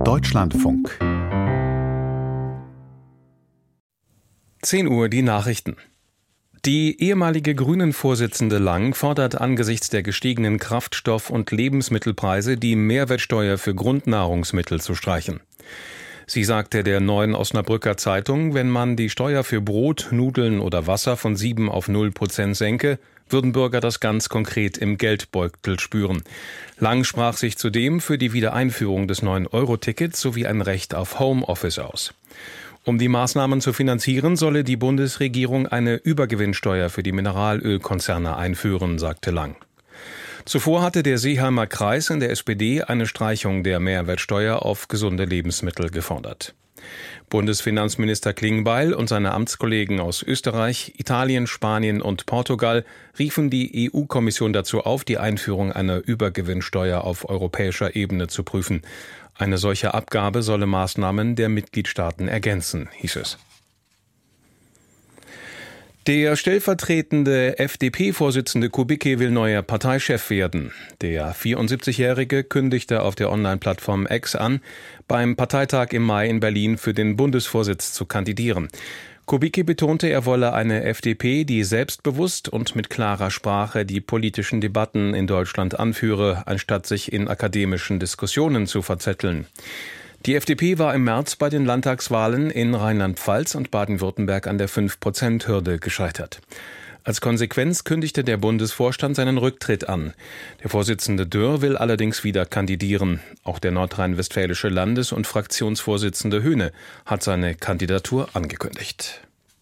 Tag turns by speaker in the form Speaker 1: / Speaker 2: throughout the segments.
Speaker 1: Deutschlandfunk.
Speaker 2: 10 Uhr die Nachrichten. Die ehemalige Grünen-Vorsitzende Lang fordert angesichts der gestiegenen Kraftstoff- und Lebensmittelpreise, die Mehrwertsteuer für Grundnahrungsmittel zu streichen. Sie sagte der Neuen Osnabrücker Zeitung, wenn man die Steuer für Brot, Nudeln oder Wasser von 7 auf 0% senke, würden Bürger das ganz konkret im Geldbeutel spüren. Lang sprach sich zudem für die Wiedereinführung des 9-Euro-Tickets sowie ein Recht auf Homeoffice aus. Um die Maßnahmen zu finanzieren, solle die Bundesregierung eine Übergewinnsteuer für die Mineralölkonzerne einführen, sagte Lang. Zuvor hatte der Seeheimer Kreis in der SPD eine Streichung der Mehrwertsteuer auf gesunde Lebensmittel gefordert. Bundesfinanzminister Klingbeil und seine Amtskollegen aus Österreich, Italien, Spanien und Portugal riefen die EU-Kommission dazu auf, die Einführung einer Übergewinnsteuer auf europäischer Ebene zu prüfen. Eine solche Abgabe solle Maßnahmen der Mitgliedstaaten ergänzen, hieß es. Der stellvertretende FDP-Vorsitzende Kubicki will neuer Parteichef werden. Der 74-Jährige kündigte auf der Online-Plattform X an, beim Parteitag im Mai in Berlin für den Bundesvorsitz zu kandidieren. Kubicki betonte, er wolle eine FDP, die selbstbewusst und mit klarer Sprache die politischen Debatten in Deutschland anführe, anstatt sich in akademischen Diskussionen zu verzetteln. Die FDP war im März bei den Landtagswahlen in Rheinland-Pfalz und Baden-Württemberg an der 5%-Hürde gescheitert. Als Konsequenz kündigte der Bundesvorstand seinen Rücktritt an. Der Vorsitzende Dürr will allerdings wieder kandidieren. Auch der nordrhein-westfälische Landes- und Fraktionsvorsitzende Höhne hat seine Kandidatur angekündigt.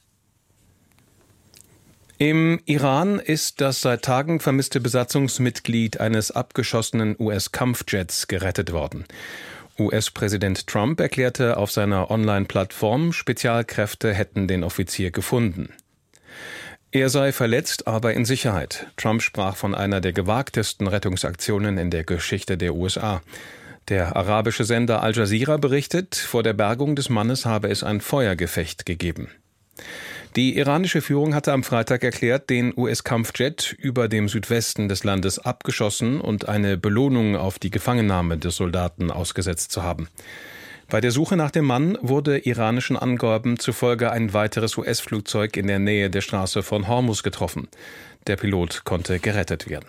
Speaker 2: Im Iran ist das seit Tagen vermisste Besatzungsmitglied eines abgeschossenen US-Kampfjets gerettet worden. US-Präsident Trump erklärte auf seiner Online-Plattform, Spezialkräfte hätten den Offizier gefunden. Er sei verletzt, aber in Sicherheit. Trump sprach von einer der gewagtesten Rettungsaktionen in der Geschichte der USA. Der arabische Sender Al Jazeera berichtet, vor der Bergung des Mannes habe es ein Feuergefecht gegeben. Die iranische Führung hatte am Freitag erklärt, den US-Kampfjet über dem Südwesten des Landes abgeschossen und eine Belohnung auf die Gefangennahme des Soldaten ausgesetzt zu haben. Bei der Suche nach dem Mann wurde iranischen Angaben zufolge ein weiteres US-Flugzeug in der Nähe der Straße von Hormuz getroffen. Der Pilot konnte gerettet werden.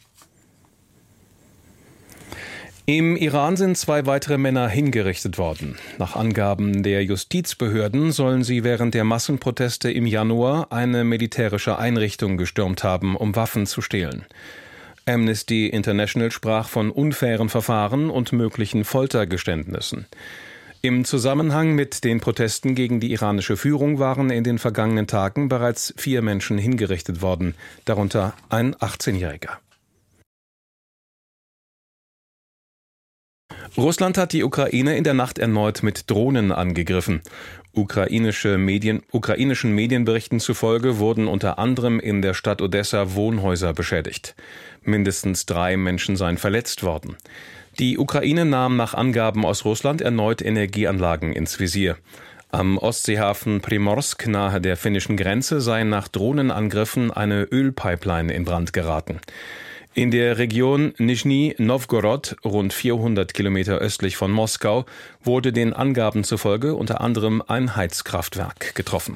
Speaker 2: Im Iran sind 2 weitere Männer hingerichtet worden. Nach Angaben der Justizbehörden sollen sie während der Massenproteste im Januar eine militärische Einrichtung gestürmt haben, um Waffen zu stehlen. Amnesty International sprach von unfairen Verfahren und möglichen Foltergeständnissen. Im Zusammenhang mit den Protesten gegen die iranische Führung waren in den vergangenen Tagen bereits 4 Menschen hingerichtet worden, darunter ein 18-Jähriger. Russland hat die Ukraine in der Nacht erneut mit Drohnen angegriffen. Ukrainischen Medienberichten zufolge wurden unter anderem in der Stadt Odessa Wohnhäuser beschädigt. Mindestens 3 Menschen seien verletzt worden. Die Ukraine nahm nach Angaben aus Russland erneut Energieanlagen ins Visier. Am Ostseehafen Primorsk nahe der finnischen Grenze sei nach Drohnenangriffen eine Ölpipeline in Brand geraten. In der Region Nischni Nowgorod, rund 400 Kilometer östlich von Moskau, wurde den Angaben zufolge unter anderem ein Heizkraftwerk getroffen.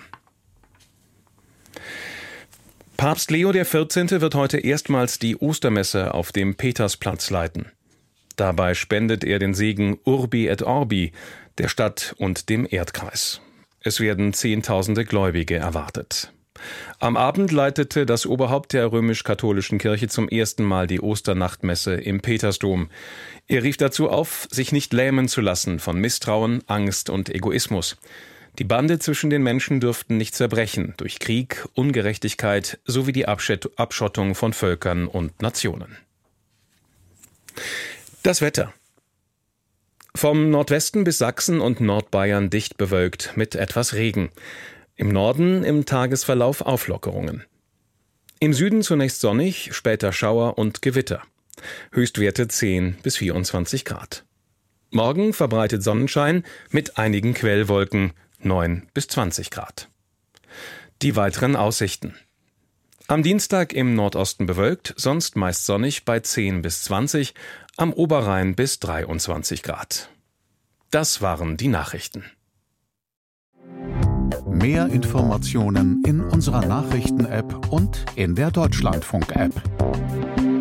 Speaker 2: Papst Leo XIV. Wird heute erstmals die Ostermesse auf dem Petersplatz leiten. Dabei spendet er den Segen Urbi et Orbi, der Stadt und dem Erdkreis. Es werden Zehntausende Gläubige erwartet. Am Abend leitete das Oberhaupt der römisch-katholischen Kirche zum ersten Mal die Osternachtmesse im Petersdom. Er rief dazu auf, sich nicht lähmen zu lassen von Misstrauen, Angst und Egoismus. Die Bande zwischen den Menschen dürften nicht zerbrechen durch Krieg, Ungerechtigkeit sowie die Abschottung von Völkern und Nationen. Das Wetter. Vom Nordwesten bis Sachsen und Nordbayern dicht bewölkt mit etwas Regen. Im Norden im Tagesverlauf Auflockerungen. Im Süden zunächst sonnig, später Schauer und Gewitter. Höchstwerte 10 bis 24 Grad. Morgen verbreitet Sonnenschein mit einigen Quellwolken, 9 bis 20 Grad. Die weiteren Aussichten. Am Dienstag im Nordosten bewölkt, sonst meist sonnig bei 10 bis 20, am Oberrhein bis 23 Grad. Das waren die Nachrichten.
Speaker 1: Mehr Informationen in unserer Nachrichten-App und in der Deutschlandfunk-App.